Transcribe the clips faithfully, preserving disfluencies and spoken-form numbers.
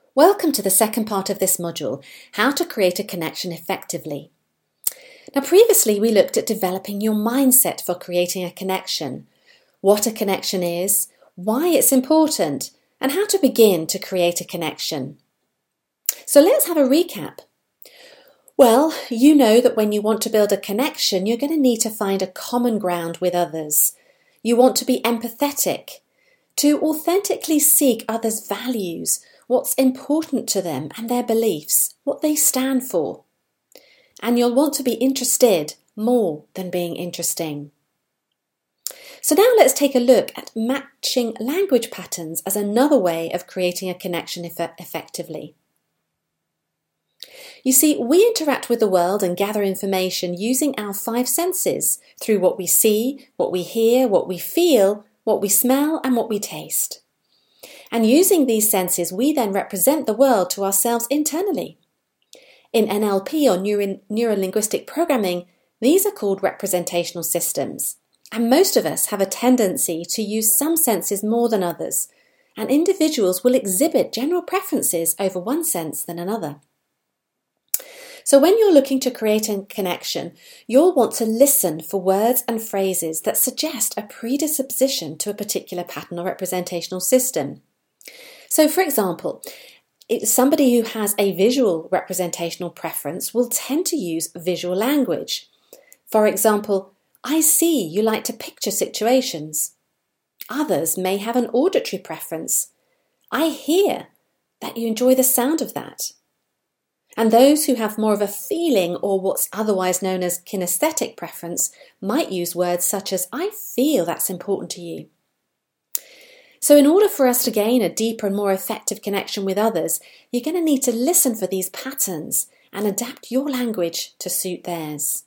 Welcome to the second part of this module, How to Create a Connection Effectively. Now previously we looked at developing your mindset for creating a connection, what a connection is, why it's important, and how to begin to create a connection. So let's have a recap. Well, you know that when you want to build a connection, you're going to need to find a common ground with others. You want to be empathetic, to authentically seek others' values, what's important to them and their beliefs, what they stand for. And you'll want to be interested more than being interesting. So now let's take a look at matching language patterns as another way of creating a connection eff- effectively. You see, we interact with the world and gather information using our five senses through what we see, what we hear, what we feel, what we smell, and what we taste. And using these senses, we then represent the world to ourselves internally. In N L P or Neuro- Neuro-Linguistic Programming, these are called representational systems. And most of us have a tendency to use some senses more than others, and individuals will exhibit general preferences over one sense than another. So when you're looking to create a connection, you'll want to listen for words and phrases that suggest a predisposition to a particular pattern or representational system. So for example, somebody who has a visual representational preference will tend to use visual language. For example, I see you like to picture situations. Others may have an auditory preference. I hear that you enjoy the sound of that. And those who have more of a feeling or what's otherwise known as kinesthetic preference might use words such as I feel that's important to you. So in order for us to gain a deeper and more effective connection with others, you're going to need to listen for these patterns and adapt your language to suit theirs.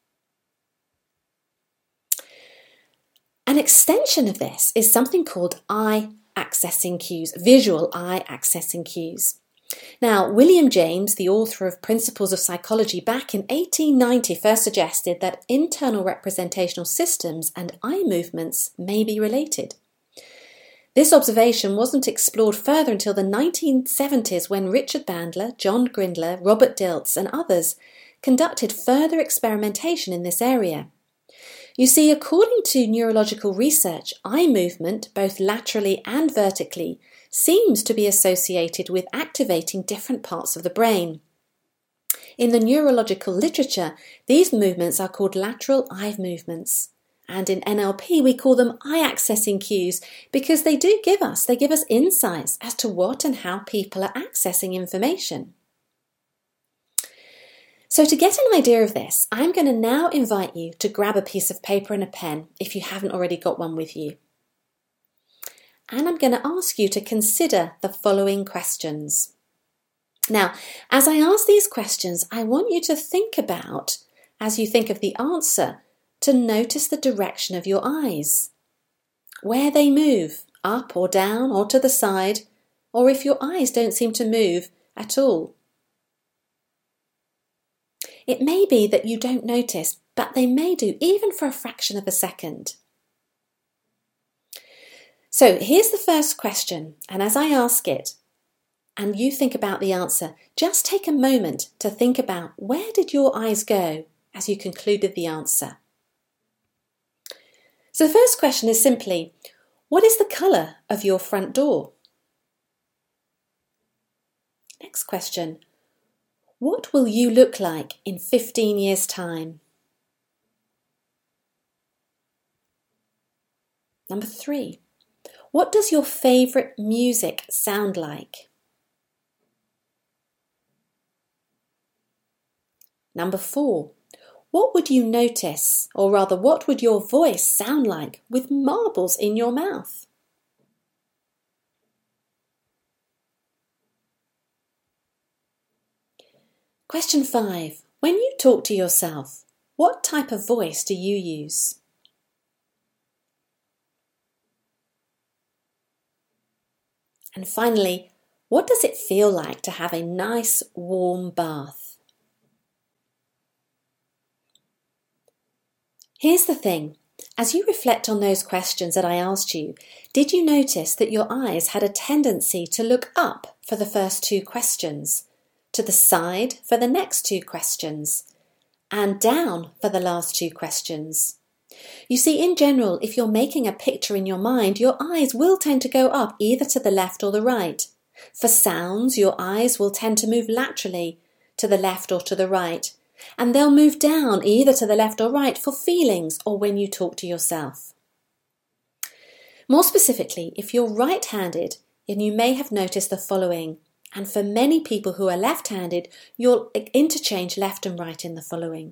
An extension of this is something called eye accessing cues, visual eye accessing cues. Now, William James, the author of Principles of Psychology, back in eighteen ninety first suggested that internal representational systems and eye movements may be related. This observation wasn't explored further until the nineteen seventies when Richard Bandler, John Grindler, Robert Dilts and others conducted further experimentation in this area. You see, according to neurological research, eye movement, both laterally and vertically, seems to be associated with activating different parts of the brain. In the neurological literature, these movements are called lateral eye movements. And in N L P, we call them eye accessing cues because they do give us, they give us insights as to what and how people are accessing information. So to get an idea of this, I'm going to now invite you to grab a piece of paper and a pen if you haven't already got one with you. And I'm going to ask you to consider the following questions. Now, as I ask these questions, I want you to think about, as you think of the answer, to notice the direction of your eyes, where they move, up or down or to the side, or if your eyes don't seem to move at all. It may be that you don't notice, but they may do even for a fraction of a second. So here's the first question, and as I ask it, and you think about the answer, just take a moment to think about where did your eyes go as you concluded the answer. So the first question is simply, what is the colour of your front door? Next question, what will you look like in fifteen years' time? Number three, what does your favourite music sound like? Number four, what would you notice, or rather what would your voice sound like with marbles in your mouth? Question five, when you talk to yourself, what type of voice do you use? And finally, what does it feel like to have a nice warm bath? Here's the thing, As you reflect on those questions that I asked you, did you notice that your eyes had a tendency to look up for the first two questions, to the side for the next two questions, and down for the last two questions? You see, in general, if you're making a picture in your mind, your eyes will tend to go up either to the left or the right. For sounds, your eyes will tend to move laterally to the left or to the right, and they'll move down either to the left or right for feelings or when you talk to yourself. More specifically, if you're right-handed, then you may have noticed the following, and for many people who are left-handed, you'll interchange left and right in the following.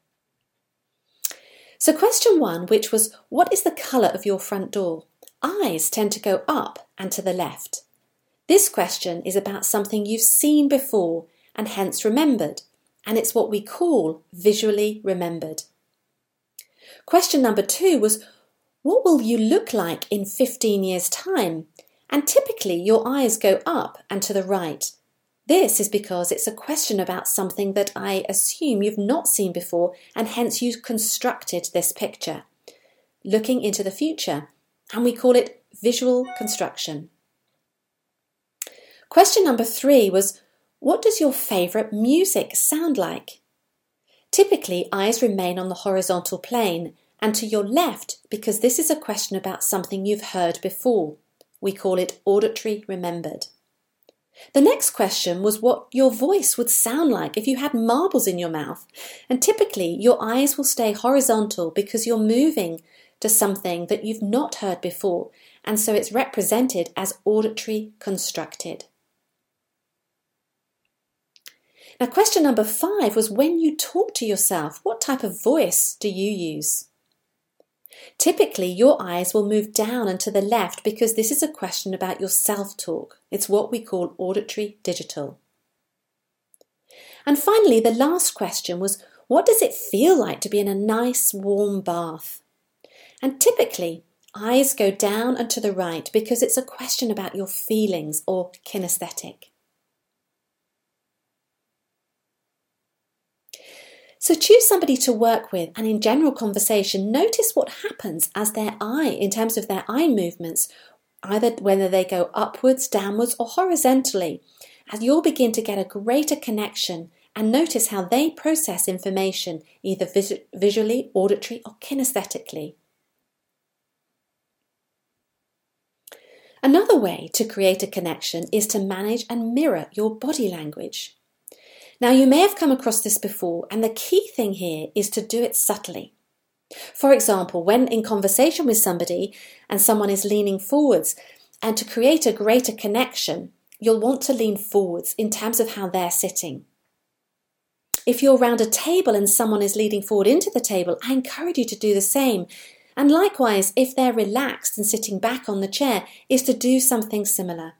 So question one, which was, what is the colour of your front door? Eyes tend to go up and to the left. This question is about something you've seen before and hence remembered, and it's what we call visually remembered. Question number two was, what will you look like in fifteen years' time? And typically your eyes go up and to the right. This is because it's a question about something that I assume you've not seen before, and hence you've constructed this picture, looking into the future, and we call it visual construction. Question number three was, what does your favourite music sound like? Typically, eyes remain on the horizontal plane and to your left because this is a question about something you've heard before. We call it auditory remembered. The next question was what your voice would sound like if you had marbles in your mouth. And typically, your eyes will stay horizontal because you're moving to something that you've not heard before, and so it's represented as auditory constructed. Now, question number five was when you talk to yourself, what type of voice do you use? Typically, your eyes will move down and to the left because this is a question about your self-talk. It's what we call auditory digital. And finally, the last question was, what does it feel like to be in a nice warm bath? And typically, eyes go down and to the right because it's a question about your feelings or kinesthetic. So choose somebody to work with, and in general conversation, notice what happens as their eye, in terms of their eye movements, either whether they go upwards, downwards or horizontally, as you'll begin to get a greater connection and notice how they process information, either vis- visually, auditory or kinesthetically. Another way to create a connection is to manage and mirror your body language. Now, you may have come across this before, and the key thing here is to do it subtly. For example, when in conversation with somebody and someone is leaning forwards, and to create a greater connection, you'll want to lean forwards in terms of how they're sitting. If you're around a table and someone is leaning forward into the table, I encourage you to do the same. And likewise, if they're relaxed and sitting back on the chair, is to do something similar.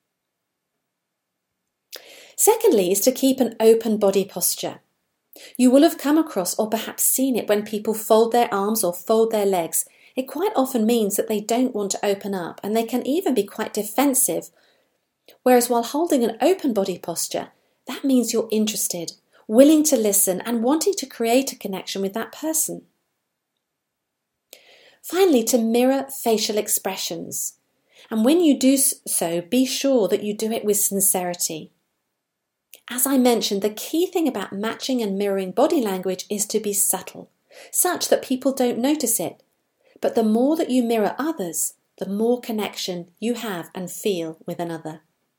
Secondly is to keep an open body posture. You will have come across or perhaps seen it when people fold their arms or fold their legs. It quite often means that they don't want to open up, and they can even be quite defensive. Whereas while holding an open body posture, that means you're interested, willing to listen and wanting to create a connection with that person. Finally, to mirror facial expressions. And when you do so, be sure that you do it with sincerity. As I mentioned, the key thing about matching and mirroring body language is to be subtle, such that people don't notice it. But the more that you mirror others, the more connection you have and feel with another.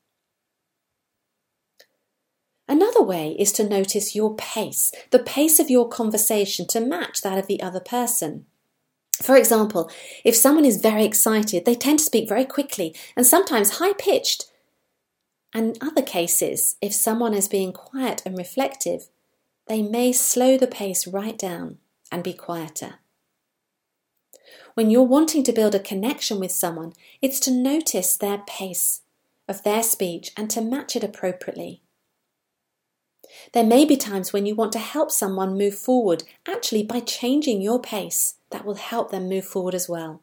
Another way is to notice your pace, the pace of your conversation to match that of the other person. For example, if someone is very excited, they tend to speak very quickly and sometimes high-pitched. And in other cases, if someone is being quiet and reflective, they may slow the pace right down and be quieter. When you're wanting to build a connection with someone, it's to notice their pace of their speech and to match it appropriately. There may be times when you want to help someone move forward, actually by changing your pace. That will help them move forward as well.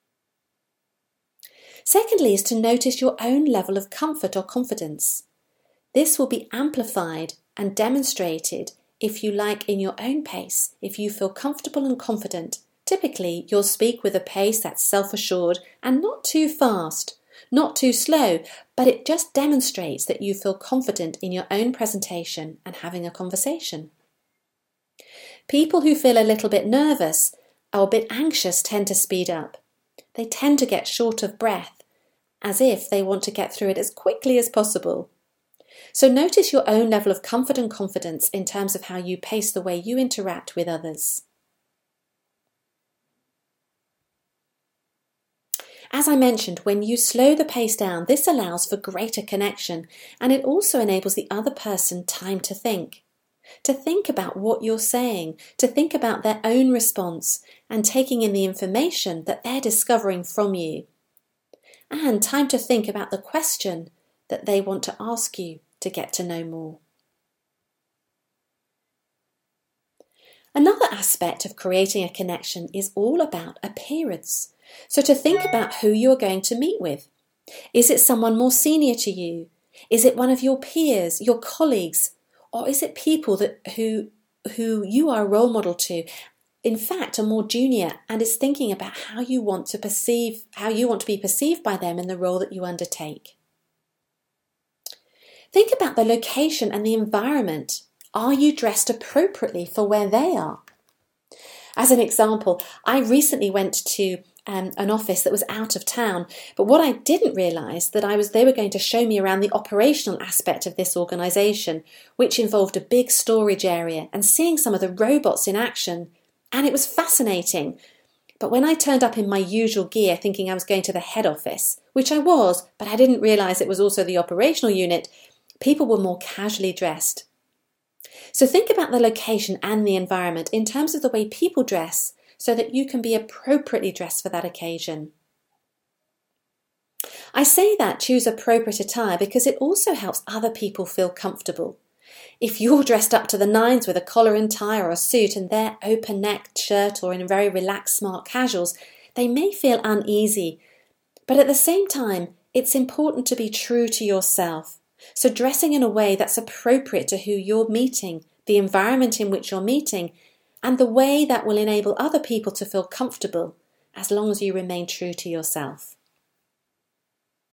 Secondly is to notice your own level of comfort or confidence. This will be amplified and demonstrated, if you like, in your own pace, if you feel comfortable and confident Typically, you'll speak with a pace that's self-assured and not too fast, not too slow, but it just demonstrates that you feel confident in your own presentation and having a conversation. People who feel a little bit nervous or a bit anxious tend to speed up. They tend to get short of breath, as if they want to get through it as quickly as possible. So notice your own level of comfort and confidence in terms of how you pace the way you interact with others. As I mentioned, when you slow the pace down, this allows for greater connection, and it also enables the other person time to think. To think about what you're saying, to think about their own response, and taking in the information that they're discovering from you. And time to think about the question that they want to ask you to get to know more. Another aspect of creating a connection is all about appearance. So to think about who you're going to meet with. Is it someone more senior to you? Is it one of your peers, your colleagues? Or is it people that who, who you are a role model to? In fact, are more junior and is thinking about how you want to perceive, how you want to be perceived by them in the role that you undertake. Think about the location and the environment. Are you dressed appropriately for where they are? As an example, I recently went to um, an office that was out of town, but what I didn't realise that I was they were going to show me around the operational aspect of this organisation, which involved a big storage area and seeing some of the robots in action, and it was fascinating. But when I turned up in my usual gear thinking I was going to the head office, which I was, but I didn't realise it was also the operational unit, people were more casually dressed. So think about the location and the environment in terms of the way people dress so that you can be appropriately dressed for that occasion. I say that choose appropriate attire because it also helps other people feel comfortable. If you're dressed up to the nines with a collar and tie or a suit and they're open-necked shirt or in very relaxed smart casuals, they may feel uneasy. But at the same time, it's important to be true to yourself. So dressing in a way that's appropriate to who you're meeting, the environment in which you're meeting, and the way that will enable other people to feel comfortable, as long as you remain true to yourself.